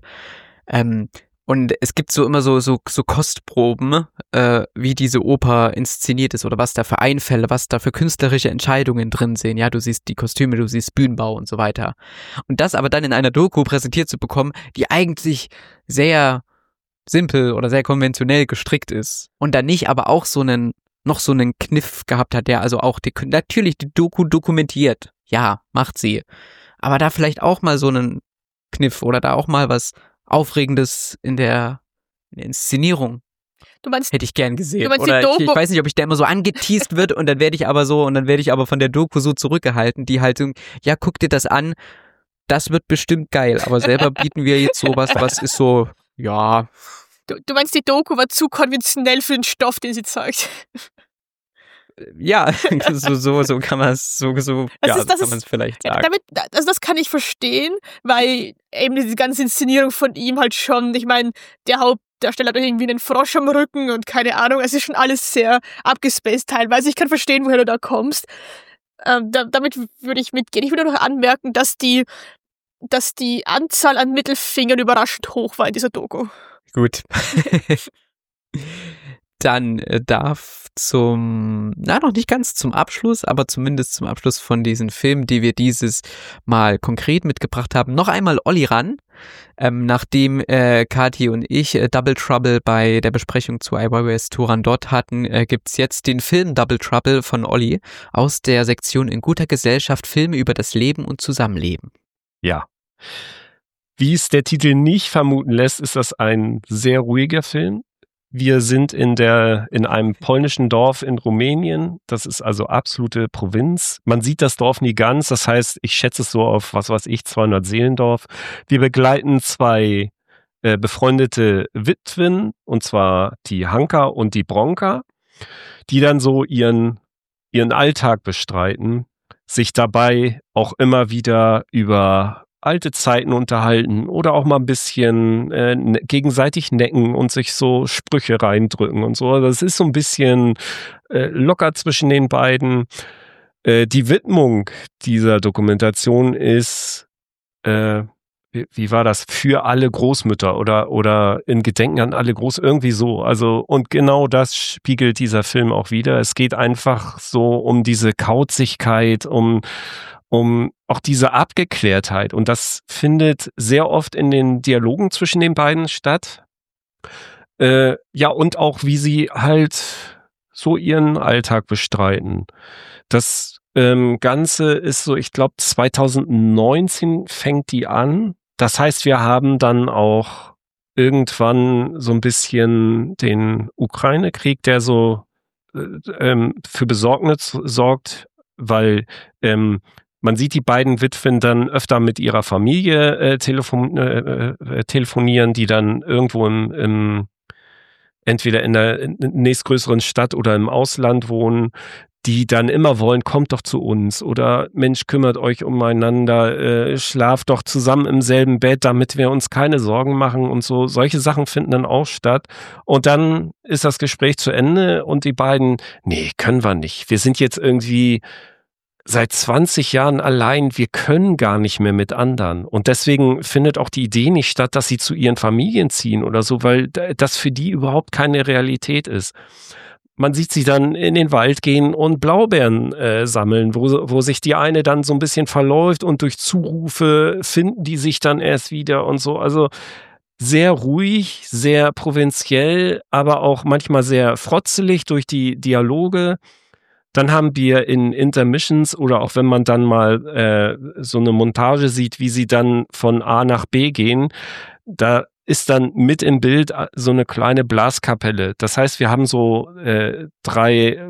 Und es gibt so immer so Kostproben, wie diese Oper inszeniert ist oder was da für Einfälle, was da für künstlerische Entscheidungen drin sind. Ja, du siehst die Kostüme, du siehst Bühnenbau und so weiter. Und das aber dann in einer Doku präsentiert zu bekommen, die eigentlich simpel oder sehr konventionell gestrickt ist und dann nicht aber auch noch so einen Kniff gehabt hat, der also auch natürlich die Doku dokumentiert. Ja, macht sie. Aber da vielleicht auch mal so einen Kniff oder da auch mal was Aufregendes in der Inszenierung. Hätte ich gern gesehen. Oder ich weiß nicht, ob ich da immer so angeteast wird und dann werde ich aber von der Doku so zurückgehalten, die halt so, ja, guck dir das an, das wird bestimmt geil, aber selber bieten wir jetzt sowas, was ist so, ja. Du meinst, die Doku war zu konventionell für den Stoff, den sie zeigt? Ja, so kann man es vielleicht sagen. Das kann ich verstehen, weil eben diese ganze Inszenierung von ihm halt schon, ich meine, der Hauptdarsteller hat irgendwie einen Frosch am Rücken und keine Ahnung, es ist schon alles sehr abgespaced teilweise. Ich kann verstehen, woher du da kommst. Damit würde ich mitgehen. Ich würde noch anmerken, dass die Anzahl an Mittelfingern überraschend hoch war in dieser Doku. Gut. Dann darf noch nicht ganz zum Abschluss, aber zumindest zum Abschluss von diesen Filmen, die wir dieses Mal konkret mitgebracht haben, noch einmal Olli ran. Nachdem Kathi und ich Double Trouble bei der Besprechung zu Ai Weiwei's Turandot hatten, gibt's jetzt den Film Double Trouble von Olli aus der Sektion In guter Gesellschaft, Filme über das Leben und Zusammenleben. Ja. Wie es der Titel nicht vermuten lässt, ist das ein sehr ruhiger Film, Wir sind in einem polnischen Dorf in Rumänien. Das ist also absolute Provinz. Man sieht das Dorf nie ganz. Das heißt, ich schätze es so auf, 200 Seelendorf. Wir begleiten zwei befreundete Witwen, und zwar die Hanka und die Bronka, die dann so ihren Alltag bestreiten, sich dabei auch immer wieder über alte Zeiten unterhalten oder auch mal ein bisschen gegenseitig necken und sich so Sprüche reindrücken und so. Das ist so ein bisschen locker zwischen den beiden. Die Widmung dieser Dokumentation ist, wie war das? Für alle Großmütter oder in Gedenken an alle irgendwie so. Also, und genau das spiegelt dieser Film auch wieder. Es geht einfach so um diese Kauzigkeit, um auch diese Abgeklärtheit. Und das findet sehr oft in den Dialogen zwischen den beiden statt. Ja, und auch wie sie halt so ihren Alltag bestreiten. Das Ganze ist so, ich glaube 2019 fängt die an. Das heißt, wir haben dann auch irgendwann so ein bisschen den Ukraine-Krieg, der so für Besorgnis sorgt, weil man sieht die beiden Witwen dann öfter mit ihrer Familie telefonieren, die dann irgendwo entweder in der nächstgrößeren Stadt oder im Ausland wohnen, die dann immer wollen, kommt doch zu uns oder Mensch, kümmert euch umeinander, schlaft doch zusammen im selben Bett, damit wir uns keine Sorgen machen und so. Solche Sachen finden dann auch statt. Und dann ist das Gespräch zu Ende und die beiden, nee, können wir nicht. Wir sind jetzt irgendwie seit 20 Jahren allein, wir können gar nicht mehr mit anderen. Und deswegen findet auch die Idee nicht statt, dass sie zu ihren Familien ziehen oder so, weil das für die überhaupt keine Realität ist. Man sieht sie dann in den Wald gehen und Blaubeeren sammeln, wo sich die eine dann so ein bisschen verläuft und durch Zurufe finden die sich dann erst wieder und so. Also sehr ruhig, sehr provinziell, aber auch manchmal sehr frotzelig durch die Dialoge. Dann haben wir in Intermissions oder auch wenn man dann mal so eine Montage sieht, wie sie dann von A nach B gehen, da ist dann mit im Bild so eine kleine Blaskapelle. Das heißt, wir haben so drei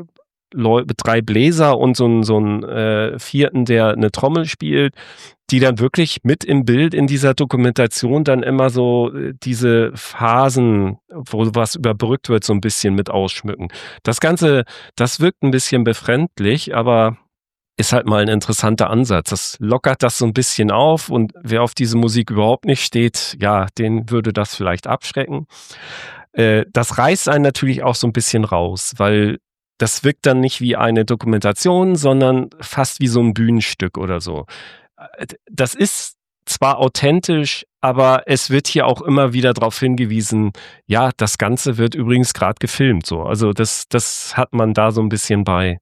Bläser und so einen vierten, der eine Trommel spielt, die dann wirklich mit im Bild in dieser Dokumentation dann immer so diese Phasen, wo was überbrückt wird, so ein bisschen mit ausschmücken. Das Ganze, das wirkt ein bisschen befremdlich, aber ist halt mal ein interessanter Ansatz. Das lockert das so ein bisschen auf und wer auf diese Musik überhaupt nicht steht, ja, den würde das vielleicht abschrecken. Das reißt einen natürlich auch so ein bisschen raus, weil das wirkt dann nicht wie eine Dokumentation, sondern fast wie so ein Bühnenstück oder so. Das ist zwar authentisch, aber es wird hier auch immer wieder darauf hingewiesen, ja, das Ganze wird übrigens gerade gefilmt, so. Also das hat man da so ein bisschen bei.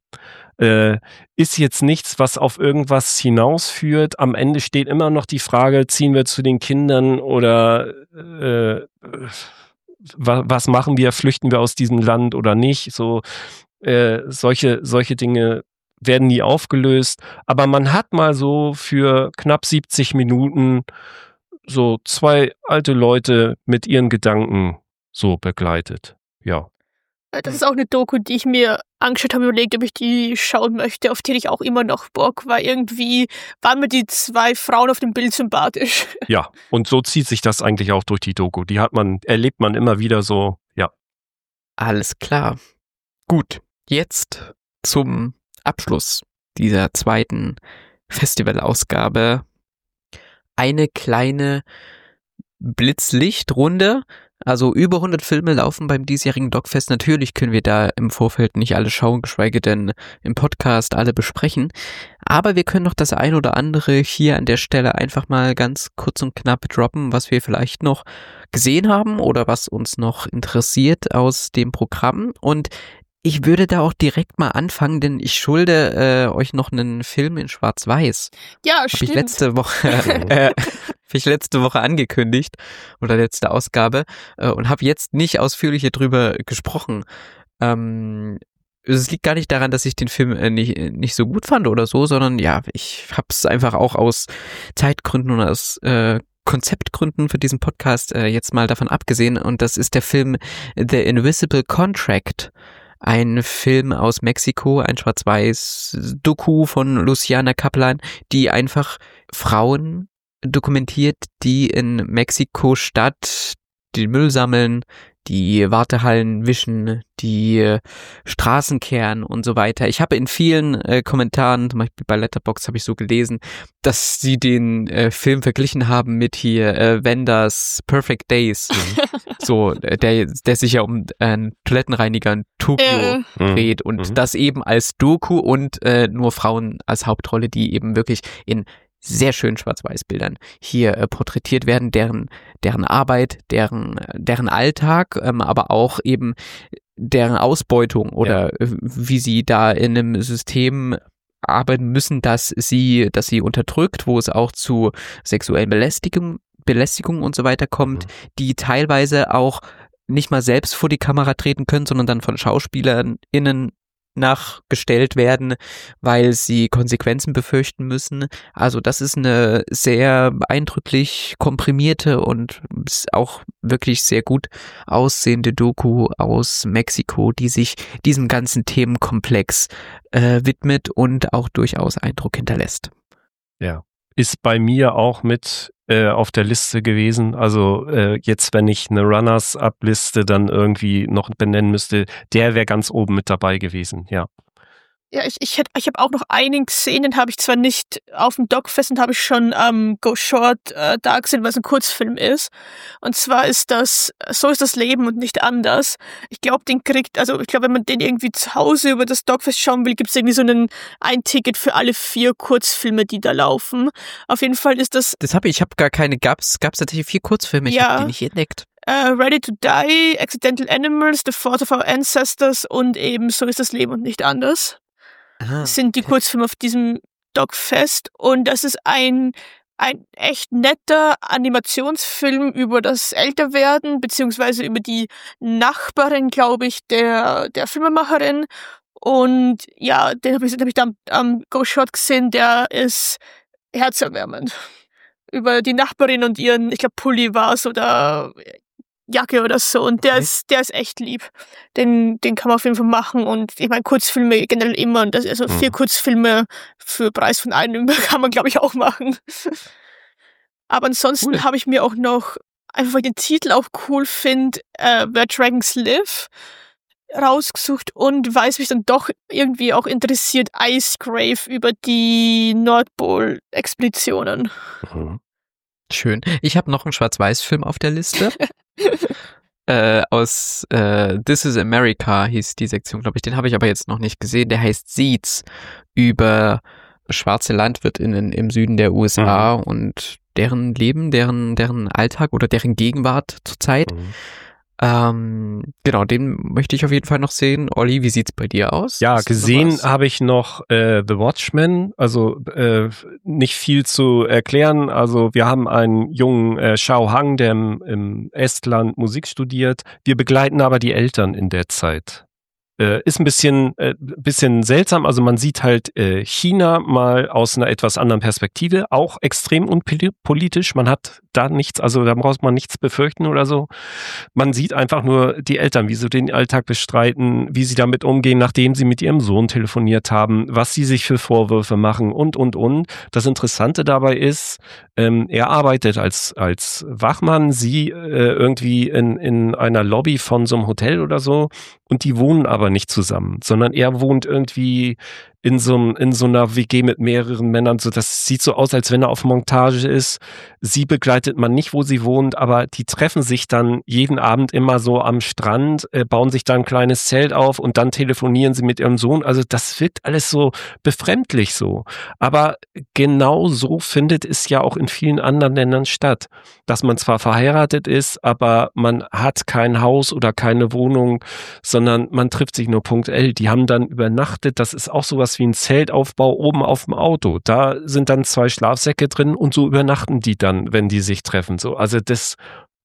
Ist jetzt nichts, was auf irgendwas hinausführt. Am Ende steht immer noch die Frage, ziehen wir zu den Kindern oder was machen wir, flüchten wir aus diesem Land oder nicht? So solche Dinge werden nie aufgelöst. Aber man hat mal so für knapp 70 Minuten so zwei alte Leute mit ihren Gedanken so begleitet. Ja. Das ist auch eine Doku, die ich mir angeschaut habe, überlegt, ob ich die schauen möchte, auf die ich auch immer noch Bock, weil irgendwie waren mir die zwei Frauen auf dem Bild sympathisch. Ja, und so zieht sich das eigentlich auch durch die Doku. Die erlebt man immer wieder so, ja. Alles klar. Gut, jetzt zum Abschluss dieser zweiten Festivalausgabe eine kleine Blitzlichtrunde. Also über 100 Filme laufen beim diesjährigen Dogfest. Natürlich können wir da im Vorfeld nicht alle schauen, geschweige denn im Podcast alle besprechen. Aber wir können noch das ein oder andere hier an der Stelle einfach mal ganz kurz und knapp droppen, was wir vielleicht noch gesehen haben oder was uns noch interessiert aus dem Programm. Und ich würde da auch direkt mal anfangen, denn ich schulde euch noch einen Film in Schwarz-Weiß. Ja, stimmt. Habe ich letzte Woche angekündigt oder letzte Ausgabe und habe jetzt nicht ausführlicher drüber gesprochen. Es liegt gar nicht daran, dass ich den Film nicht so gut fand oder so, sondern ja, ich habe es einfach auch aus Zeitgründen und aus Konzeptgründen für diesen Podcast jetzt mal davon abgesehen, und das ist der Film The Invisible Contract. Ein Film aus Mexiko, ein Schwarz-Weiß-Doku von Luciana Kaplan, die einfach Frauen dokumentiert, die in Mexiko-Stadt den Müll sammeln, die Wartehallen wischen, die Straßen kehren und so weiter. Ich habe in vielen Kommentaren, zum Beispiel bei Letterboxd habe ich so gelesen, dass sie den Film verglichen haben mit hier Wenders Perfect Days. So, der sich ja um Toilettenreiniger in Tokio dreht und das eben als Doku und nur Frauen als Hauptrolle, die eben wirklich in sehr schönen Schwarz-Weiß-Bildern hier porträtiert werden, deren Arbeit, deren Alltag, aber auch eben deren Ausbeutung oder wie sie da in einem System arbeiten müssen, dass sie unterdrückt, wo es auch zu sexuellen Belästigung und so weiter kommt, die teilweise auch nicht mal selbst vor die Kamera treten können, sondern dann von SchauspielerInnen nachgestellt werden, weil sie Konsequenzen befürchten müssen. Also das ist eine sehr eindrücklich komprimierte und auch wirklich sehr gut aussehende Doku aus Mexiko, die sich diesem ganzen Themenkomplex widmet und auch durchaus Eindruck hinterlässt. Ja, ist bei mir auch mit auf der Liste gewesen. Also jetzt, wenn ich eine Runners-Up-Liste dann irgendwie noch benennen müsste, der wäre ganz oben mit dabei gewesen, ja. Ja, ich habe auch noch einen gesehen, den habe ich zwar nicht auf dem Dogfest, den habe ich schon Go Short da gesehen, weil es ein Kurzfilm ist. Und zwar ist das So ist das Leben und nicht anders. Ich glaube, wenn man den irgendwie zu Hause über das Dogfest schauen will, gibt es irgendwie so ein Ticket für alle 4 Kurzfilme, die da laufen. Auf jeden Fall ist das... Ich habe gar keine, gab's tatsächlich 4 Kurzfilme, ich habe die nicht entdeckt. Ready to Die, Accidental Animals, The Fault of Our Ancestors und eben So ist das Leben und nicht anders. Das sind die Kurzfilme auf diesem Dogfest und das ist ein echt netter Animationsfilm über das Älterwerden, beziehungsweise über die Nachbarin, glaube ich, der Filmemacherin. Und ja, den hab ich da am Go Short gesehen, der ist herzerwärmend. Über die Nachbarin und ihren, ich glaube, Pulli war es oder Jacke oder so, und der ist echt lieb. Den kann man auf jeden Fall machen, und ich meine, Kurzfilme generell immer, und also 4 Kurzfilme für Preis von einem kann man, glaube ich, auch machen. Aber ansonsten habe ich mir auch noch, einfach weil ich den Titel auch cool finde, Where Dragons Live rausgesucht, und weil es mich dann doch irgendwie auch interessiert, Icegrave über die Nordpol-Expeditionen. Schön. Ich habe noch einen Schwarz-Weiß-Film auf der Liste. Aus This is America hieß die Sektion, glaube ich. Den habe ich aber jetzt noch nicht gesehen. Der heißt Seeds, über schwarze LandwirtInnen im Süden der USA und deren Leben, deren Alltag oder deren Gegenwart zurzeit. Genau, den möchte ich auf jeden Fall noch sehen. Olli, wie sieht's bei dir aus? Ja, gesehen habe ich noch The Watchmen, also nicht viel zu erklären. Also wir haben einen jungen Shao Hang, der im Estland Musik studiert. Wir begleiten aber die Eltern in der Zeit. Ist ein bisschen seltsam, also man sieht halt China mal aus einer etwas anderen Perspektive, auch extrem unpolitisch, man hat da nichts, also da braucht man nichts befürchten oder so. Man sieht einfach nur die Eltern, wie sie den Alltag bestreiten, wie sie damit umgehen, nachdem sie mit ihrem Sohn telefoniert haben, was sie sich für Vorwürfe machen und. Das Interessante dabei ist, er arbeitet als Wachmann, sie irgendwie in einer Lobby von so einem Hotel oder so, und die wohnen aber nicht zusammen, sondern er wohnt irgendwie in so einer WG mit mehreren Männern. So, das sieht so aus, als wenn er auf Montage ist. Sie begleitet man nicht, wo sie wohnt, aber die treffen sich dann jeden Abend immer so am Strand, bauen sich da ein kleines Zelt auf und dann telefonieren sie mit ihrem Sohn. Also das wirkt alles so befremdlich so. Aber genau so findet es ja auch in vielen anderen Ländern statt. Dass man zwar verheiratet ist, aber man hat kein Haus oder keine Wohnung, sondern man trifft sich nur punktuell. Die haben dann übernachtet. Das ist auch sowas wie ein Zeltaufbau oben auf dem Auto. Da sind dann 2 Schlafsäcke drin und so übernachten die dann, wenn die sich treffen. So, also das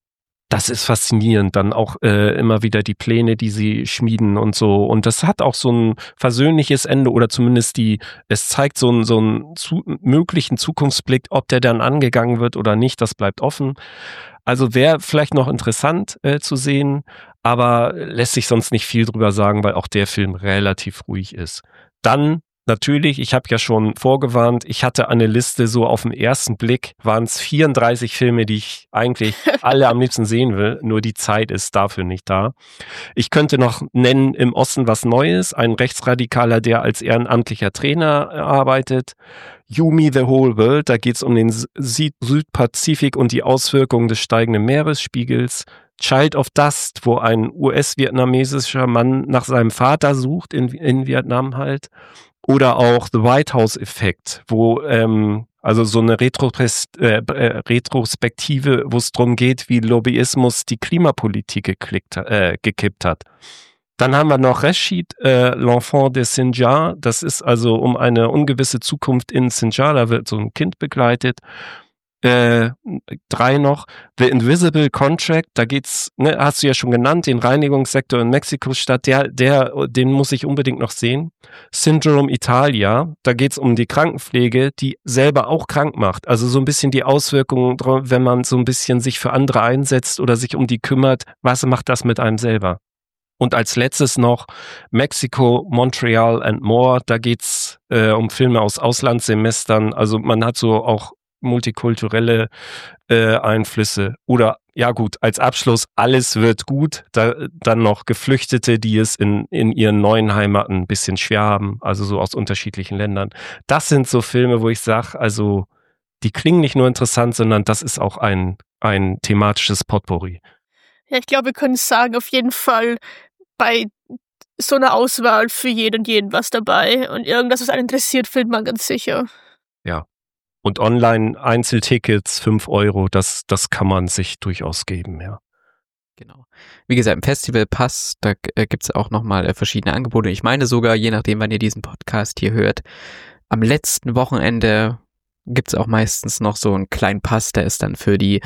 das ist faszinierend. Dann auch immer wieder die Pläne, die sie schmieden und so. Und das hat auch so ein versöhnliches Ende oder zumindest es zeigt so einen möglichen Zukunftsblick, ob der dann angegangen wird oder nicht, das bleibt offen. Also wäre vielleicht noch interessant zu sehen, aber lässt sich sonst nicht viel drüber sagen, weil auch der Film relativ ruhig ist. Dann natürlich, ich habe ja schon vorgewarnt, ich hatte eine Liste, so auf den ersten Blick waren es 34 Filme, die ich eigentlich alle am liebsten sehen will, nur die Zeit ist dafür nicht da. Ich könnte noch nennen, Im Osten was Neues, ein Rechtsradikaler, der als ehrenamtlicher Trainer arbeitet. Yumi, The Whole World, da geht es um den Südpazifik und die Auswirkungen des steigenden Meeresspiegels. Child of Dust, wo ein US-vietnamesischer Mann nach seinem Vater sucht, in Vietnam halt. Oder auch The White House-Effekt, wo also so eine Retrospektive, wo es darum geht, wie Lobbyismus die Klimapolitik gekippt hat. Dann haben wir noch Rashid, L'Enfant de Sinjar. Das ist also um eine ungewisse Zukunft in Sinjar. Da wird so ein Kind begleitet. 3 noch. The Invisible Contract. Da geht's, hast du ja schon genannt, den Reinigungssektor in Mexiko-Stadt. Den muss ich unbedingt noch sehen. Syndrome Italia. Da geht's um die Krankenpflege, die selber auch krank macht. Also so ein bisschen die Auswirkungen, wenn man so ein bisschen sich für andere einsetzt oder sich um die kümmert. Was macht das mit einem selber? Und als letztes noch Mexiko, Montreal and More. Da geht's um Filme aus Auslandssemestern. Also man hat so auch multikulturelle Einflüsse. Oder, ja gut, als Abschluss, alles wird gut. Dann noch Geflüchtete, die es in ihren neuen Heimaten ein bisschen schwer haben. Also so aus unterschiedlichen Ländern. Das sind so Filme, wo ich sage, also die klingen nicht nur interessant, sondern das ist auch ein thematisches Potpourri. Ja, ich glaube, wir können sagen, auf jeden Fall bei so einer Auswahl für jeden und jeden was dabei. Und irgendwas, was einen interessiert, findet man ganz sicher. Ja. Und Online-Einzeltickets, 5 Euro, das kann man sich durchaus geben, ja. Genau. Wie gesagt, im Festivalpass, da gibt's auch nochmal verschiedene Angebote. Ich meine sogar, je nachdem, wann ihr diesen Podcast hier hört, am letzten Wochenende gibt's auch meistens noch so einen kleinen Pass, der ist dann für die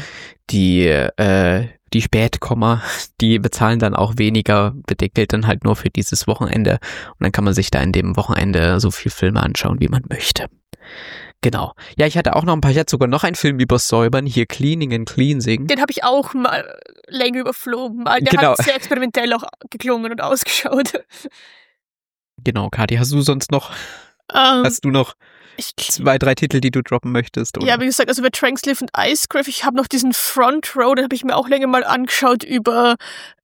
Spätkommer, die bezahlen dann auch weniger, gilt dann halt nur für dieses Wochenende und dann kann man sich da in dem Wochenende so viel Filme anschauen, wie man möchte. Genau. Ja, ich hatte auch noch ein paar, ich hatte sogar noch einen Film über Säubern, hier Cleaning and Cleansing. Den habe ich auch mal länger überflogen, weil der Genau. hat sehr experimentell auch geklungen und ausgeschaut. Genau, Kathi, hast du sonst noch, hast du noch 2, 3 Titel, die du droppen möchtest? Oder? Ja, wie gesagt, also bei Tranksliff und Icecraft, ich habe noch diesen Front Row, den habe ich mir auch länger mal angeschaut über,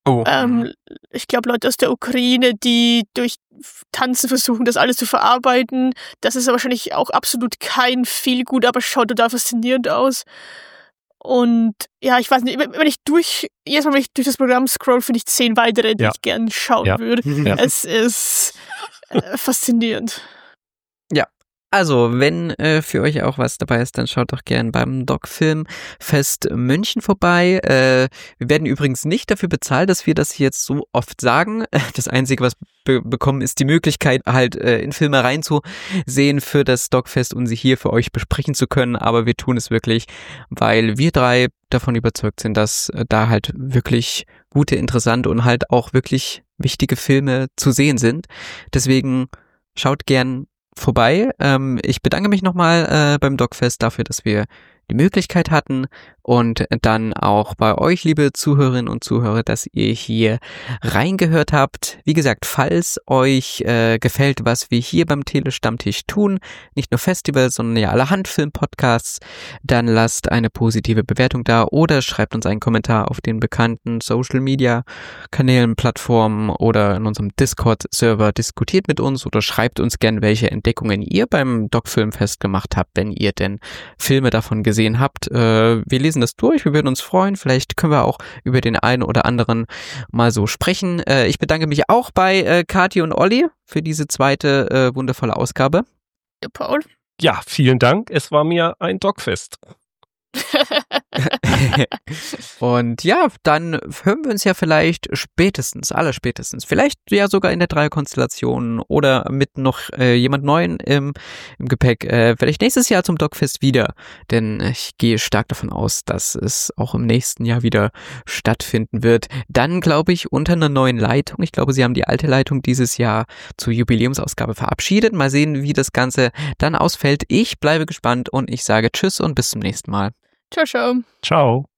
ich glaube, Leute aus der Ukraine, die durch Tanzen versuchen, das alles zu verarbeiten. Das ist wahrscheinlich auch absolut kein Feelgood, aber schaut total faszinierend aus. Und ja, ich weiß nicht, jedes Mal, wenn ich durch das Programm scroll, finde ich 10 weitere, die ich gern schauen würde. Ja. Es ist faszinierend. Ja. Also, wenn für euch auch was dabei ist, dann schaut doch gern beim Doc-Film-Fest München vorbei. Wir werden übrigens nicht dafür bezahlt, dass wir das jetzt so oft sagen. Das Einzige, was wir bekommen, ist die Möglichkeit, halt in Filme reinzusehen für das Doc-Fest und sie hier für euch besprechen zu können. Aber wir tun es wirklich, weil wir 3 davon überzeugt sind, dass da halt wirklich gute, interessante und halt auch wirklich wichtige Filme zu sehen sind. Deswegen schaut gern vorbei. Ich bedanke mich nochmal beim Docfest dafür, dass wir die Möglichkeit hatten und dann auch bei euch, liebe Zuhörerinnen und Zuhörer, dass ihr hier reingehört habt. Wie gesagt, falls euch gefällt, was wir hier beim Telestammtisch tun, nicht nur Festivals, sondern ja allerhand Film-Podcasts, dann lasst eine positive Bewertung da oder schreibt uns einen Kommentar auf den bekannten Social-Media-Kanälen, Plattformen oder in unserem Discord-Server. Diskutiert mit uns oder schreibt uns gern, welche Entdeckungen ihr beim Doc-Filmfest gemacht habt, wenn ihr denn Filme davon gesehen habt. Wir lesen das durch, wir würden uns freuen. Vielleicht können wir auch über den einen oder anderen mal so sprechen. Ich bedanke mich auch bei Kathi und Olli für diese zweite wundervolle Ausgabe. Ja, Paul. Ja, vielen Dank. Es war mir ein Docfest. Und ja, dann hören wir uns ja vielleicht allerspätestens, vielleicht ja sogar in der Dreierkonstellation oder mit noch jemand Neuen im Gepäck, vielleicht nächstes Jahr zum Dogfest wieder, denn ich gehe stark davon aus, dass es auch im nächsten Jahr wieder stattfinden wird. Dann glaube ich unter einer neuen Leitung. Ich glaube, sie haben die alte Leitung dieses Jahr zur Jubiläumsausgabe verabschiedet. Mal sehen, wie das Ganze dann ausfällt. Ich bleibe gespannt und ich sage Tschüss und bis zum nächsten Mal. Ciao, ciao. Ciao.